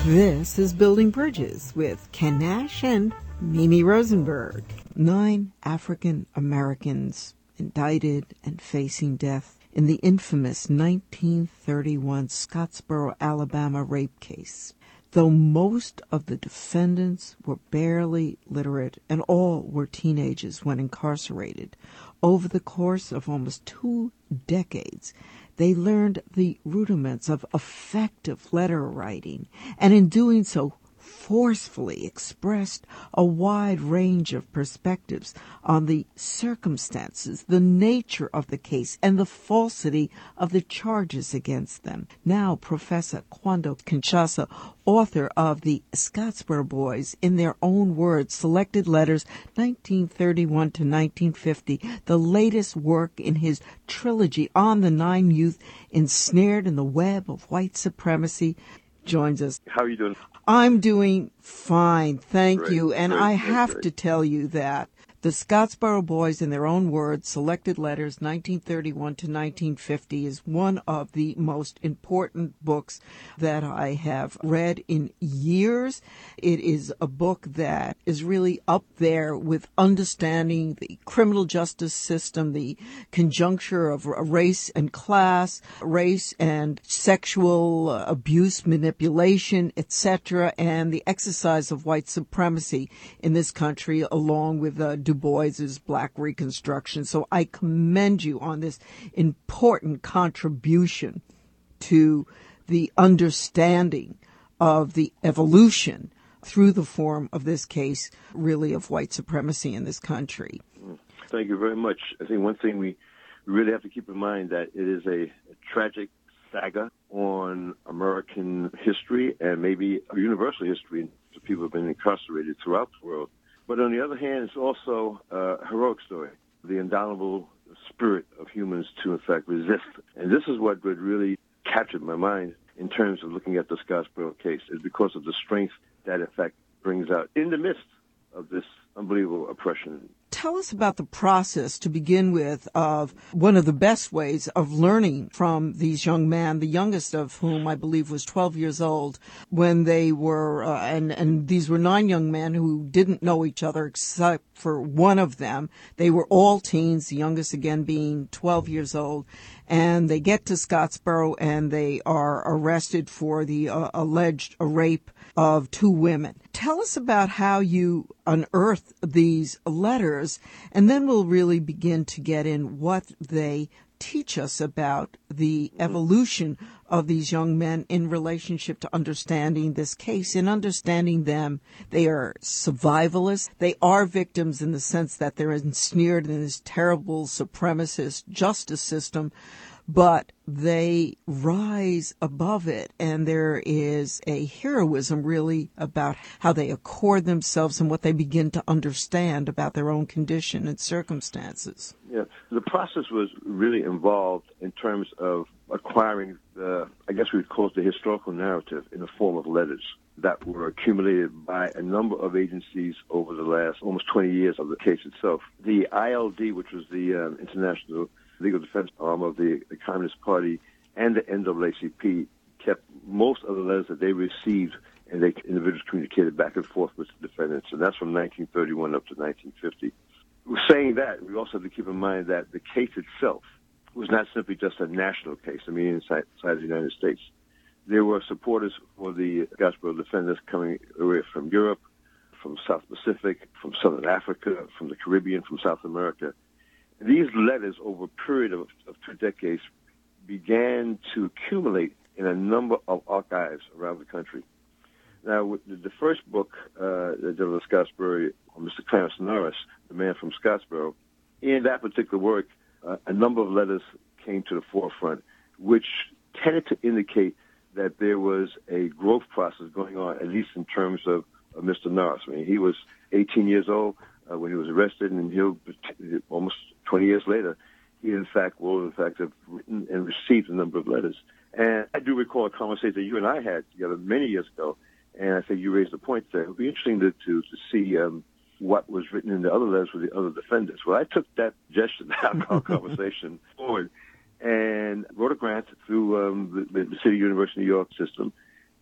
This is Building Bridges with Ken Nash and Mimi Rosenberg. 9 African Americans indicted and facing death in the infamous 1931 Scottsboro, Alabama rape case. Though most of the defendants were barely literate and all were teenagers when incarcerated, over the course of almost 2 decades, they learned the rudiments of effective letter writing, and in doing so, forcefully expressed a wide range of perspectives on the circumstances, the nature of the case, and the falsity of the charges against them. Now, Professor Kwando Kinshasa, author of the Scottsboro Boys, in their own words, Selected Letters 1931 to 1950, the latest work in his trilogy on the 9 youth ensnared in the web of white supremacy, joins us. How are you doing? I'm doing fine, thank you. And great, I have to tell you that the Scottsboro Boys, in their own words, Selected Letters 1931 to 1950, is one of the most important books that I have read in years. It is a book that is really up there with understanding the criminal justice system, the conjuncture of race and class, race and sexual abuse, manipulation, etc., and the exercise of white supremacy in this country, along with Du Bois's Black Reconstruction. So I commend you on this important contribution to the understanding of the evolution through the form of this case, really, of white supremacy in this country. Thank you very much. I think one thing we really have to keep in mind that it is a tragic saga on American history and maybe a universal history for people who have been incarcerated throughout the world. But on the other hand, it's also a heroic story, the indomitable spirit of humans to, in fact, resist. And this is what would really captured my mind in terms of looking at the Scottsboro case, is because of the strength that, in fact, brings out in the midst of this unbelievable oppression. Tell us about the process, to begin with, of one of the best ways of learning from these young men, the youngest of whom I believe was 12 years old when they were, and these were 9 young men who didn't know each other except for one of them. They were all teens, the youngest again being 12 years old, and they get to Scottsboro and they are arrested for the alleged rape of 2 women. Tell us about how you unearthed these letters, and then we'll really begin to get in what they teach us about the evolution of these young men in relationship to understanding this case. In understanding them, they are survivalists. They are victims in the sense that they're ensnared in this terrible supremacist justice system, but they rise above it, and there is a heroism really about how they accord themselves and what they begin to understand about their own condition and circumstances. Yeah, the process was really involved in terms of acquiring I guess we would call it the historical narrative in the form of letters that were accumulated by a number of agencies over the last almost 20 years of the case itself. The ILD, which was the International Legal Defense Arm of the Communist Party, and the NAACP kept most of the letters that they received, and the individuals communicated back and forth with the defendants, and that's from 1931 up to 1950. Saying that, we also have to keep in mind that the case itself was not simply just a national case, inside the United States. There were supporters for the Scottsboro defendants coming away from Europe, from South Pacific, from Southern Africa, from the Caribbean, from South America. These letters, over a period of 2 decades, began to accumulate in a number of archives around the country. Now, with the first book, the Devil of Scottsboro, Mr. Clarence Norris, the man from Scottsboro, in that particular work, a number of letters came to the forefront, which tended to indicate that there was a growth process going on, at least in terms of Mr. Norris. He was 18 years old when he was arrested, and he'll almost 20 years later, he in fact have written and received a number of letters. And I do recall a conversation that you and I had together many years ago, and I think you raised a point there. It would be interesting to see what was written in the other letters with the other defendants. Well, I took that suggestion, our conversation forward, and wrote a grant through the City University of New York system,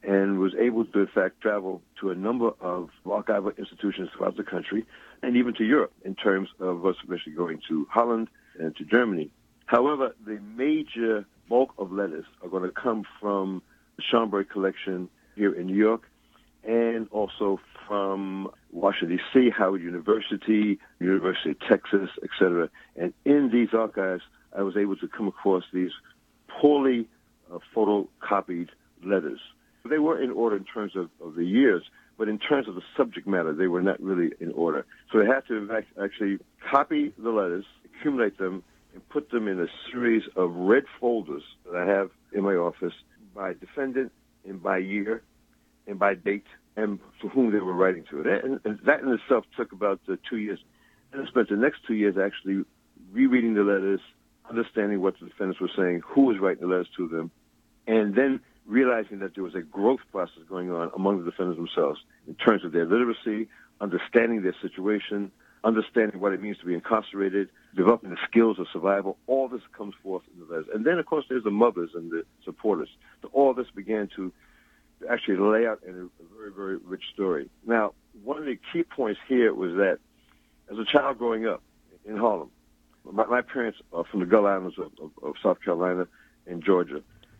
and was able to, in fact, travel to a number of archival institutions throughout the country and even to Europe in terms of us eventually going to Holland and to Germany. However, the major bulk of letters are going to come from the Schomburg collection here in New York and also from Washington, D.C., Howard University, University of Texas, etc. And in these archives, I was able to come across these poorly photocopied letters. They were in order in terms of the years, but in terms of the subject matter, they were not really in order. So I had to actually copy the letters, accumulate them, and put them in a series of red folders that I have in my office by defendant and by year and by date and for whom they were writing to. And that in itself took about 2 years. And I spent the next 2 years actually rereading the letters, understanding what the defendants were saying, who was writing the letters to them, and then realizing that there was a growth process going on among the defendants themselves in terms of their literacy, understanding their situation, understanding what it means to be incarcerated, developing the skills of survival. All this comes forth in the letters. And then, of course, there's the mothers and the supporters. So all this began to actually lay out in a very, very rich story. Now, one of the key points here was that as a child growing up in Harlem, my parents are from the Gulf Islands of South Carolina and Georgia.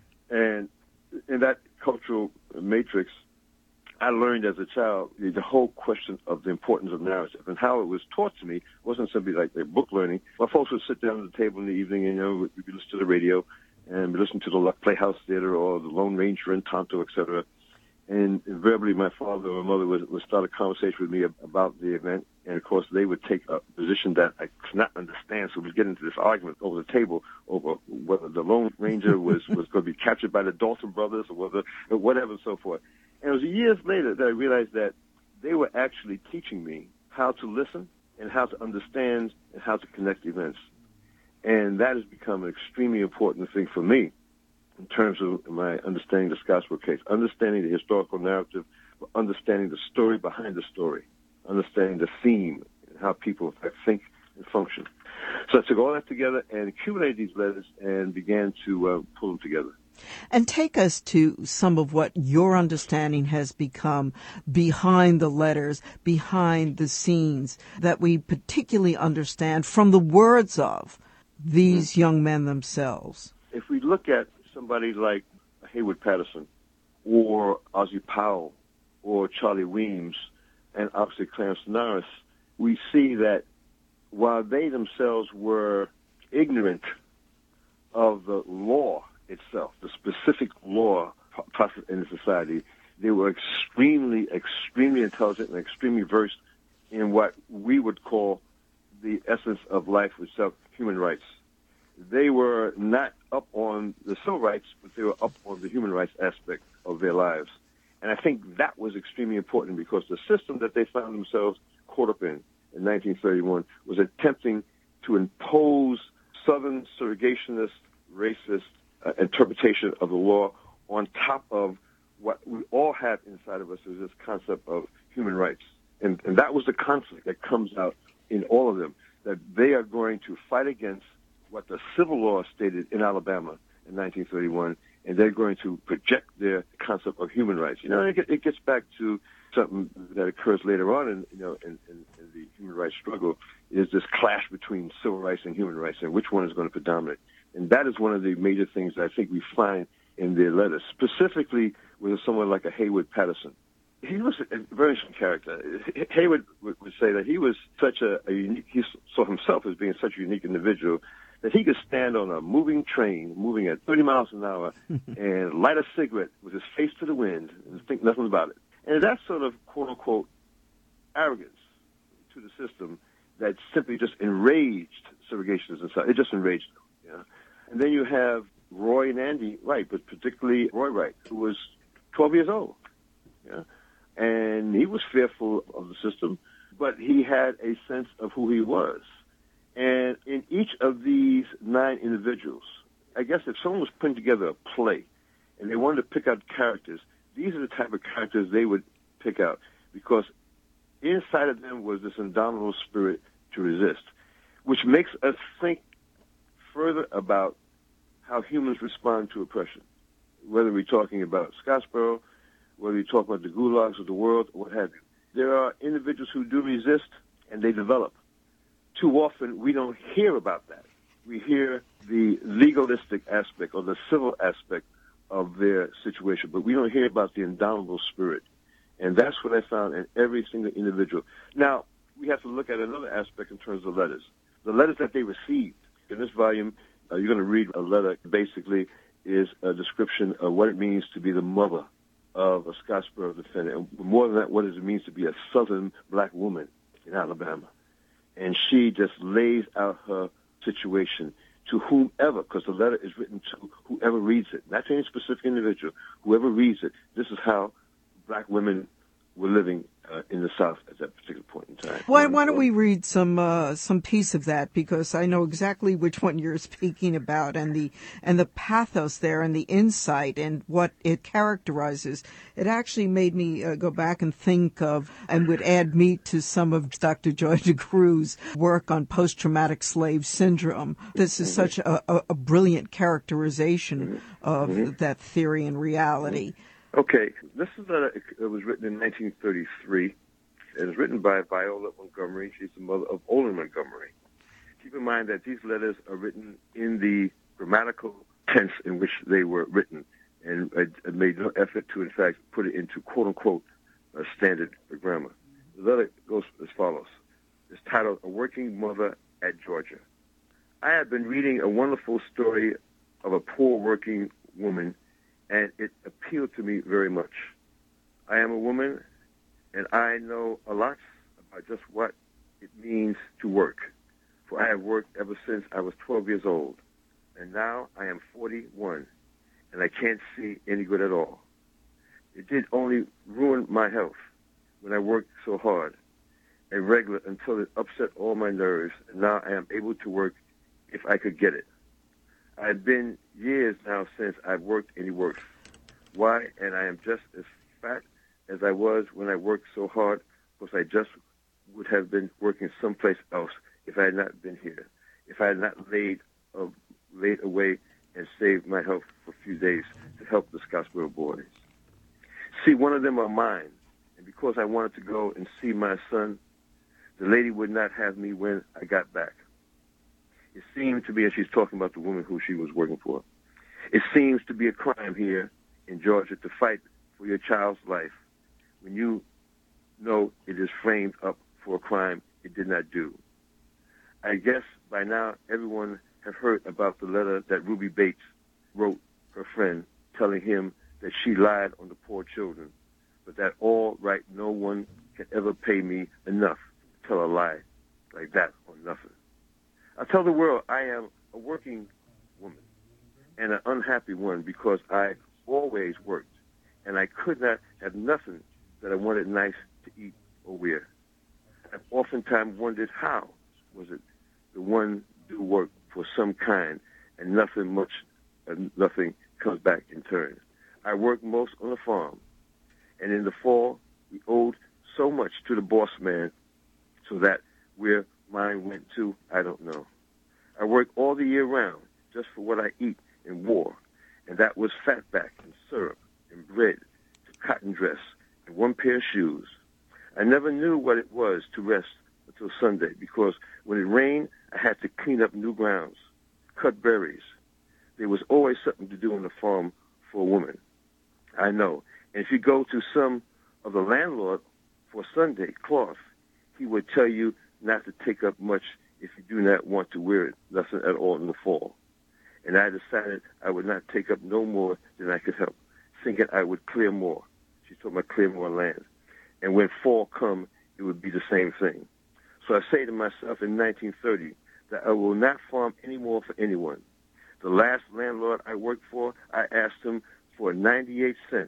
And in that cultural matrix, I learned as a child the whole question of the importance of narrative and how it was taught to me. It wasn't simply like book learning. My folks would sit down at the table in the evening and, we'd listen to the radio and we'd listen to the Playhouse Theater or the Lone Ranger and Tonto, etc. And invariably my father or mother would start a conversation with me about the event. And, of course, they would take a position that I could not understand. So we'd get into this argument over the table over whether the Lone Ranger was going to be captured by the Dalton brothers or whatever and so forth. And it was years later that I realized that they were actually teaching me how to listen and how to understand and how to connect events. And that has become an extremely important thing for me in terms of my understanding the Scottsboro case, understanding the historical narrative, but understanding the story behind the story, understanding the theme and how people, in fact, think and function. So I took all that together and accumulated these letters and began to pull them together. And take us to some of what your understanding has become behind the letters, behind the scenes, that we particularly understand from the words of these young men themselves. If we look at somebody like Haywood Patterson or Ozzie Powell or Charlie Weems and obviously Clarence Norris, we see that while they themselves were ignorant of the law itself, the specific law process in the society, they were extremely, extremely intelligent and extremely versed in what we would call the essence of life itself, human rights. They were not up on the civil rights, but they were up on the human rights aspect of their lives. And I think that was extremely important because the system that they found themselves caught up in 1931 was attempting to impose Southern segregationist, racist interpretation of the law on top of what we all have inside of us is this concept of human rights. And that was the conflict that comes out in all of them, that they are going to fight against what the civil law stated in Alabama in 1931, and they're going to project their concept of human rights. It gets back to something that occurs later on in the human rights struggle, is this clash between civil rights and human rights, and which one is going to predominate. And that is one of the major things I think we find in their letters, specifically with someone like a Haywood Patterson. He was a very interesting character. Haywood would say that he was such a unique, he saw himself as being such a unique individual that he could stand on a moving train, moving at 30 miles an hour, and light a cigarette with his face to the wind and think nothing about it. And that sort of, quote-unquote, arrogance to the system that simply just enraged segregationists inside. It just enraged them. And then you have Roy and Andy Wright, but particularly Roy Wright, who was 12 years old. And he was fearful of the system, but he had a sense of who he was. And in each of these 9 individuals, I guess if someone was putting together a play and they wanted to pick out characters, these are the type of characters they would pick out because inside of them was this indomitable spirit to resist, which makes us think further about how humans respond to oppression, whether we're talking about Scottsboro, whether you talk about the gulags of the world or what have you. There are individuals who do resist, and they develop. Too often, we don't hear about that. We hear the legalistic aspect or the civil aspect of their situation, but we don't hear about the indomitable spirit. And that's what I found in every single individual. Now, we have to look at another aspect in terms of letters. The letters that they received. In this volume, you're going to read a letter, basically, is a description of what it means to be the mother of a Scottsboro defendant. And more than that, what it means to be a Southern black woman in Alabama. And she just lays out her situation to whomever, because the letter is written to whoever reads it, not to any specific individual. Whoever reads it, this is how black women were living in the South at that particular point in time. Why don't we read some piece of that, because I know exactly which one you're speaking about, and the pathos there and the insight and what it characterizes. It actually made me go back and think of, and would add meat to some of Dr. Joy DeCru's work on post-traumatic slave syndrome. This is such a brilliant characterization of that theory and reality. Okay, this is it was written in 1933. It was written by Viola Montgomery. She's the mother of Olin Montgomery. Keep in mind that these letters are written in the grammatical tense in which they were written, and I made no effort to, in fact, put it into quote-unquote standard grammar. The letter goes as follows. It's titled, A Working Mother at Georgia. I have been reading a wonderful story of a poor working woman, and it appealed to me very much. I am a woman, and I know a lot about just what it means to work, for I have worked ever since I was 12 years old, and now I am 41, and I can't see any good at all. It did only ruin my health when I worked so hard and regular until it upset all my nerves, and now I am able to work if I could get it. I've been years now since I've worked any works. Why? And I am just as fat as I was when I worked so hard, because I just would have been working someplace else if I had not been here, if I had not laid away and saved my health for a few days to help the Scottsboro boys. See, one of them are mine, and because I wanted to go and see my son, the lady would not have me when I got back. It seemed to be, and she's talking about the woman who she was working for, it seems to be a crime here in Georgia to fight for your child's life when you know it is framed up for a crime it did not do. I guess by now everyone have heard about the letter that Ruby Bates wrote her friend telling him that she lied on the poor children, but that all right, no one can ever pay me enough to tell a lie like that on nothing. I tell the world I am a working woman and an unhappy one because I always worked, and I could not have nothing that I wanted nice to eat or wear. I've oftentimes wondered how was it the one do work for some kind and nothing comes back in turn. I worked most on the farm, and in the fall we owed so much to the boss man, so that where mine went to, I don't know. I worked all the year round just for what I eat and wore, and that was fatback and syrup and bread, to cotton dress and one pair of shoes. I never knew what it was to rest until Sunday, because when it rained, I had to clean up new grounds, cut berries. There was always something to do on the farm for a woman. I know. And if you go to some of the landlord for Sunday cloth, he would tell you not to take up much if you do not want to wear it, nothing at all in the fall. And I decided I would not take up no more than I could help, thinking I would clear more. She told me to clear more land. And when fall come, it would be the same thing. So I say to myself in 1930 that I will not farm anymore for anyone. The last landlord I worked for, I asked him for a 90-cent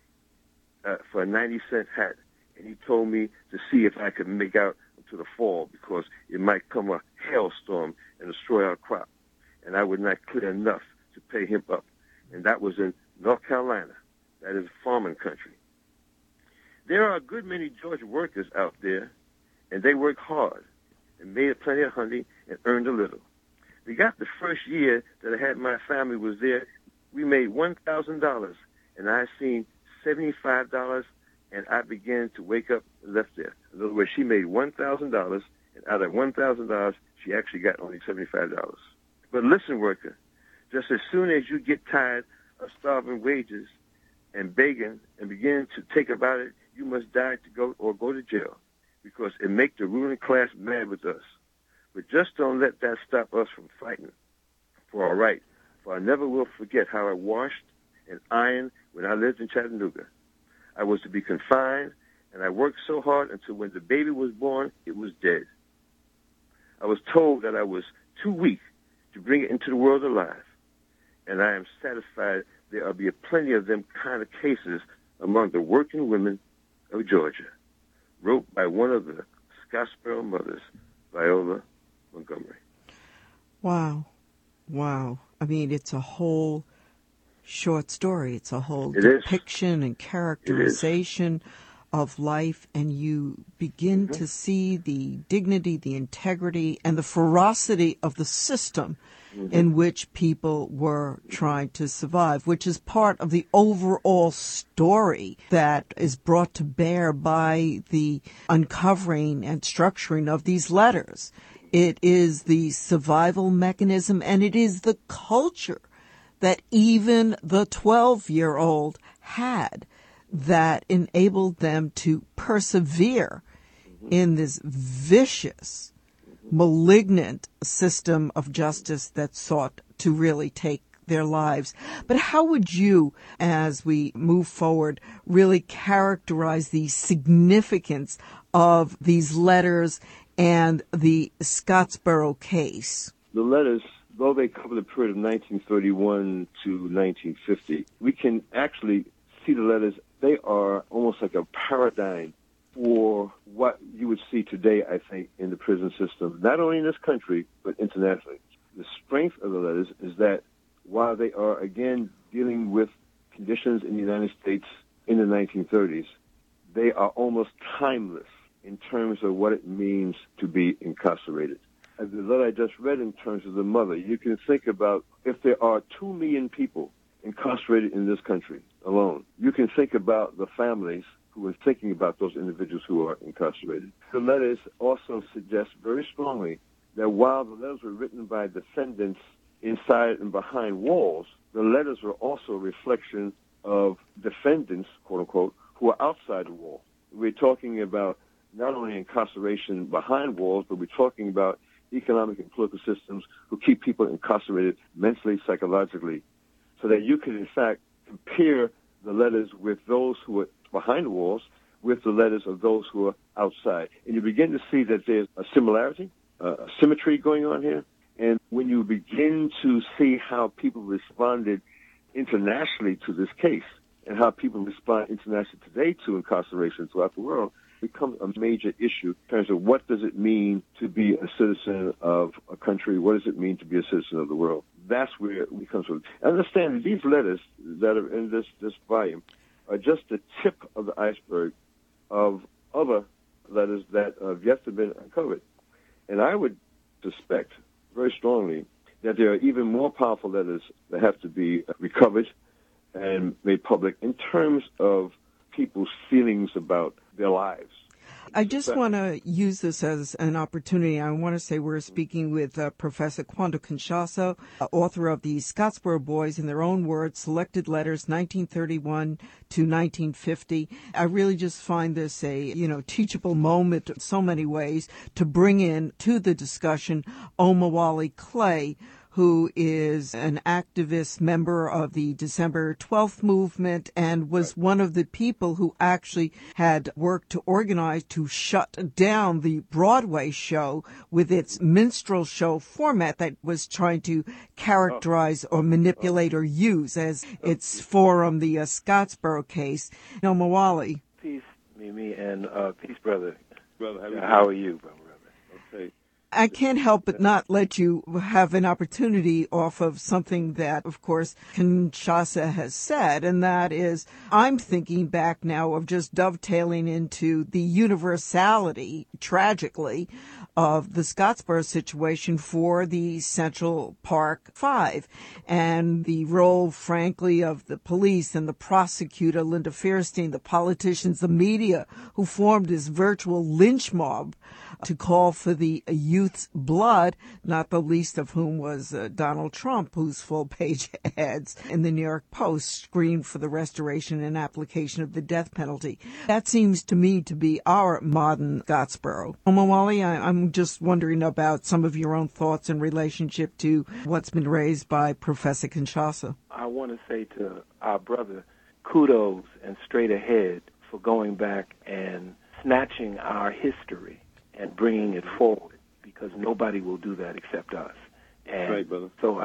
hat, and he told me to see if I could make out to the fall, because it might come a hailstorm and destroy our crop, and I would not clear enough to pay him up. And that was in North Carolina. That is farming country. There are a good many Georgia workers out there, and they work hard and made plenty of honey and earned a little. We got the first year that I had my family was there, we made $1,000, and I seen $75, and I began to wake up and left there. In other words, she made $1,000, and out of $1,000, she actually got only $75. But listen, worker, just as soon as you get tired of starving wages and begging and begin to think about it, you must die to go to jail, because it makes the ruling class mad with us. But just don't let that stop us from fighting for our right. For I never will forget how I washed and ironed when I lived in Chattanooga. I was to be confined, and I worked so hard until when the baby was born, it was dead. I was told that I was too weak to bring it into the world alive, and I am satisfied there will be plenty of them kind of cases among the working women of Georgia. Wrote by one of the Scottsboro mothers, Viola Montgomery. Wow. Wow. I mean, it's a whole short story. It's a whole depiction and characterization of life, and you begin to see the dignity, the integrity, and the ferocity of the system in which people were trying to survive, which is part of the overall story that is brought to bear by the uncovering and structuring of these letters. It is the survival mechanism, and it is the culture that even the 12-year-old had that enabled them to persevere in this vicious, malignant system of justice that sought to really take their lives. But how would you, as we move forward, really characterize the significance of these letters and the Scottsboro case? The letters, though they cover the period of 1931 to 1950, we can actually see the letters. They are almost like a paradigm for what you would see today, I think, in the prison system, not only in this country, but internationally. The strength of the letters is that while they are, again, dealing with conditions in the United States in the 1930s, they are almost timeless in terms of what it means to be incarcerated. As the letter I just read in terms of the mother, you can think about if there are 2 million people incarcerated in this country alone, you can think about the families who are thinking about those individuals who are incarcerated. The letters also suggest very strongly that while the letters were written by defendants inside and behind walls, the letters were also a reflection of defendants, quote unquote, who are outside the wall. We're talking about not only incarceration behind walls, but we're talking about economic and political systems who keep people incarcerated mentally, psychologically, so that you can, in fact, compare the letters with those who are behind the walls with the letters of those who are outside. And you begin to see that there's a similarity, a symmetry going on here. And when you begin to see how people responded internationally to this case and how people respond internationally today to incarceration throughout the world, it becomes a major issue in terms of what does it mean to be a citizen of a country, what does it mean to be a citizen of the world. That's where it comes from. Understand, these letters that are in this volume are just the tip of the iceberg of other letters that have yet to be uncovered. And I would suspect very strongly that there are even more powerful letters that have to be recovered and made public in terms of people's feelings about their lives. I just want to use this as an opportunity. I want to say we're speaking with Professor Kwondo Kinshasa, author of the Scottsboro Boys, in their own words, Selected Letters, 1931 to 1950. I really just find this a, teachable moment in so many ways to bring in to the discussion Omowale Clay, who is an activist member of the December 12th movement and was one of the people who actually had worked to organize to shut down the Broadway show with its minstrel show format that was trying to characterize or manipulate or use as its forum, the Scottsboro case. Omowale. Peace, Mimi, and peace, brother. Brother, how are you, brother? Okay. I can't help but not let you have an opportunity off of something that, of course, Kinshasa has said, and that is, I'm thinking back now of just dovetailing into the universality, tragically, of the Scottsboro situation for the Central Park Five and the role, frankly, of the police and the prosecutor, Linda Fairstein, the politicians, the media, who formed this virtual lynch mob to call for the youth's blood, not the least of whom was Donald Trump, whose full-page ads in the New York Post screamed for the restoration and application of the death penalty. That seems to me to be our modern Scottsboro. Omowale, I'm just wondering about some of your own thoughts in relationship to what's been raised by Professor Kinshasa. I want to say to our brother, kudos and straight ahead for going back and snatching our history and bringing it forward, because nobody will do that except us. And right, brother. So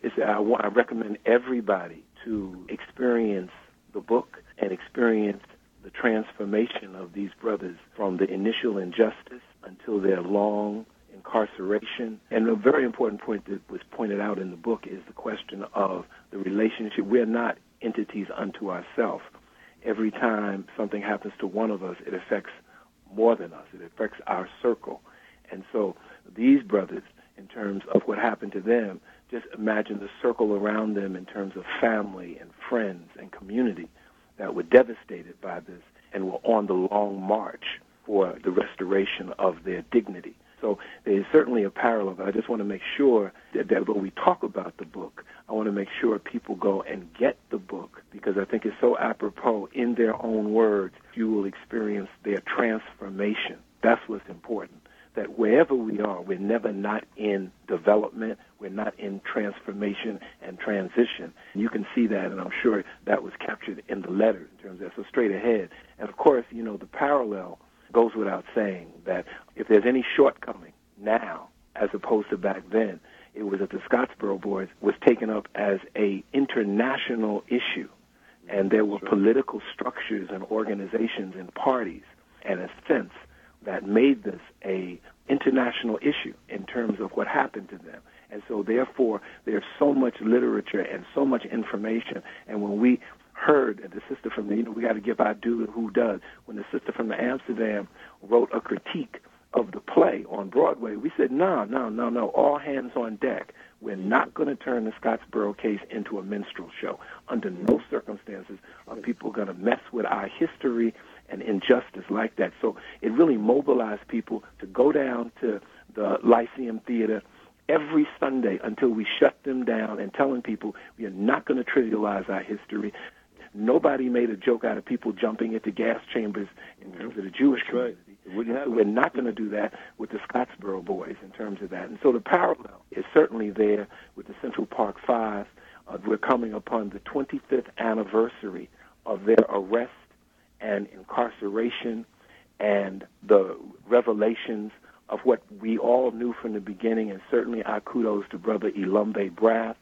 I recommend everybody to experience the book and experience the transformation of these brothers from the initial injustice until their long incarceration. And a very important point that was pointed out in the book is the question of the relationship. We're not entities unto ourselves. Every time something happens to one of us, it affects more than us. It affects our circle. And so these brothers, in terms of what happened to them, just imagine the circle around them in terms of family and friends and community that were devastated by this and were on the long march for the restoration of their dignity. So there is certainly a parallel, but I just want to make sure that when we talk about the book, I want to make sure people go and get the book, because I think it's so apropos. In their own words, you will experience their transformation. That's what's important, that wherever we are, we're never not in development, we're not in transformation and transition. You can see that, and I'm sure that was captured in the letter in terms of that. So straight ahead. And, of course, you know, the parallel goes without saying that if there's any shortcoming now as opposed to back then, it was that the Scottsboro Boys was taken up as a international issue, and there were political structures and organizations and parties and a sense that made this a international issue in terms of what happened to them. And so, therefore, there's so much literature and so much information. And when we heard the sister from the, we got to give our due to who does. When the sister from the Amsterdam wrote a critique of the play on Broadway, we said, no, all hands on deck. We're not going to turn the Scottsboro case into a minstrel show. Under no circumstances are people going to mess with our history and injustice like that. So it really mobilized people to go down to the Lyceum Theater every Sunday until we shut them down, and telling people we are not going to trivialize our history. Nobody made a joke out of people jumping into gas chambers in terms of the Jewish community. Right. We're not going to do that with the Scottsboro Boys in terms of that. And so the parallel is certainly there with the Central Park Five. We're coming upon the 25th anniversary of their arrest and incarceration and the revelations of what we all knew from the beginning, and certainly our kudos to Brother Ilumbe Brath,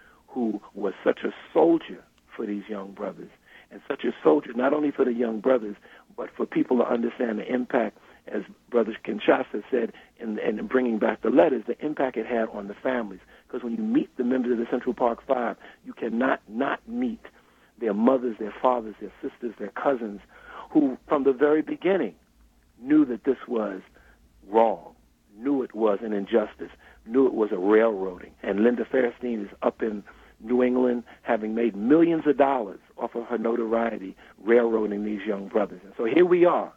who was such a soldier for these young brothers, and such a soldier not only for the young brothers, but for people to understand the impact, as Brother Kinshasa said in bringing back the letters, the impact it had on the families. Because when you meet the members of the Central Park Five, you cannot not meet their mothers, their fathers, their sisters, their cousins, who from the very beginning knew that this was wrong, knew it was an injustice, knew it was a railroading. And Linda Fairstein is up in New England, having made millions of dollars off of her notoriety, railroading these young brothers. And so here we are,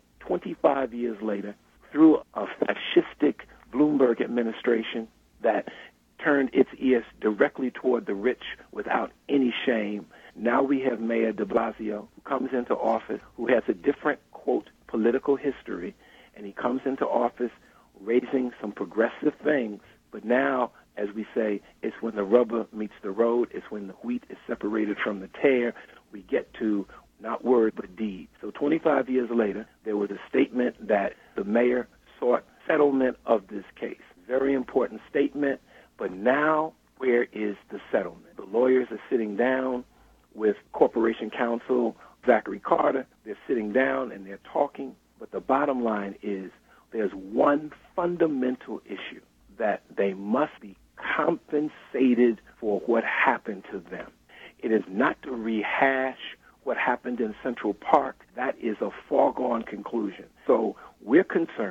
25 years later, through a fascistic Bloomberg administration that turned its ears directly toward the rich without any shame. Now we have Mayor de Blasio, who comes into office, who has a different, quote, political history, and he comes into office raising some progressive things, but now, as we say, it's when the rubber meets the road, it's when the wheat is separated from the tare, we get to not word but deed. So 25 years later, there was a statement that the mayor sought settlement of this case. Very important statement, but now where is the settlement? The lawyers are sitting down with Corporation Counsel Zachary Carter. They're sitting down and they're talking, but the bottom line is there's one fundamental issue, that they must be compensated for what happened to them. It is not to rehash what happened in Central Park. That is a foregone conclusion. So we're concerned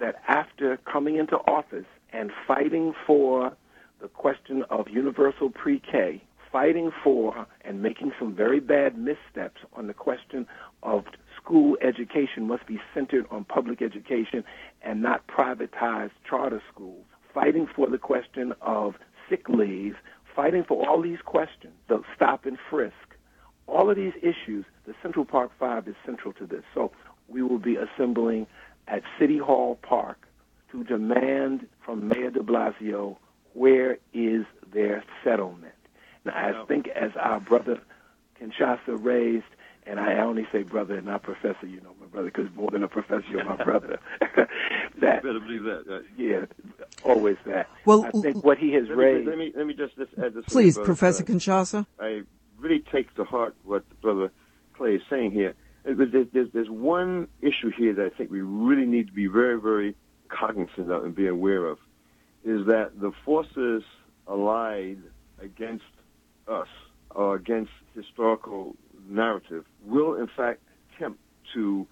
that after coming into office and fighting for the question of universal pre-K, fighting for and making some very bad missteps on the question of school education must be centered on public education and not privatized charter schools, fighting for the question of sick leave, fighting for all these questions, the stop and frisk, all of these issues, the Central Park 5 is central to this. So we will be assembling at City Hall Park to demand from Mayor de Blasio, where is their settlement? Now, I think as our brother Kinshasa raised, and I only say brother and not professor, you know, my brother, because more than a professor, you're my brother. That, better believe that. Yeah, always that. Well, I think what he has raised. Let me just add this. Please, brother, Professor Kinshasa. I really take to heart what Brother Clay is saying here. There's one issue here that I think we really need to be very, very cognizant of and be aware of, is that the forces allied against us or against historical narrative will, in fact, attempt to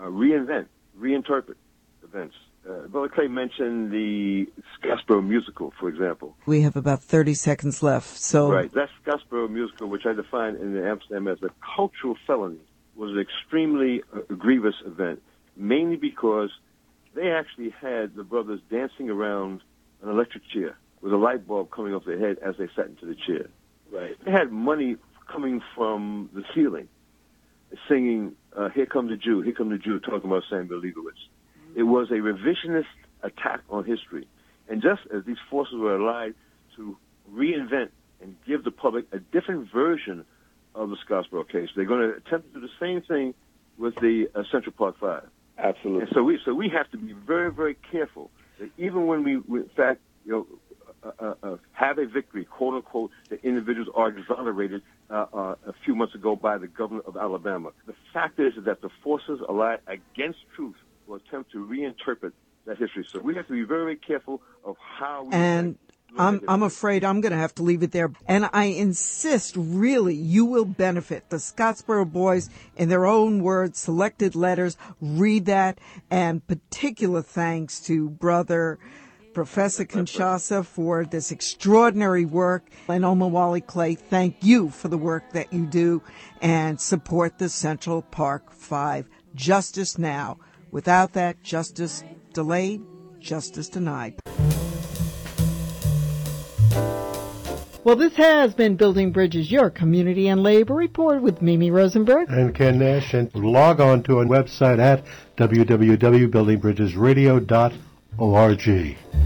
reinterpret events. Brother Clay mentioned the Scottsboro musical, for example. We have about 30 seconds left. So Right. That Scottsboro musical, which I define in Amsterdam as a cultural felony, was an extremely grievous event, mainly because they actually had the brothers dancing around an electric chair with a light bulb coming off their head as they sat into the chair. Right. They had money coming from the ceiling, singing, Here Come the Jew, Here Come the Jew, talking about Samuel Leibowitz. It was a revisionist attack on history. And just as these forces were allied to reinvent and give the public a different version of the Scottsboro case, they're going to attempt to do the same thing with the Central Park 5. Absolutely. And so we have to be very, very careful that even when we in fact, have a victory, quote unquote, that individuals are exonerated a few months ago by the governor of Alabama. The fact is that the forces allied against truth will attempt to reinterpret that history. So we have to be very, very careful of how we. And I'm afraid I'm going to have to leave it there. And I insist, really, you will benefit. The Scottsboro Boys, in their own words, selected letters, read that. And particular thanks to Brother Professor Kinshasa for this extraordinary work. And Omowale Clay, thank you for the work that you do and support the Central Park 5. Justice now. Without that, justice delayed, justice denied. Well, this has been Building Bridges, your community and labor report with Mimi Rosenberg and Ken Nash. And log on to our website at www.buildingbridgesradio.org.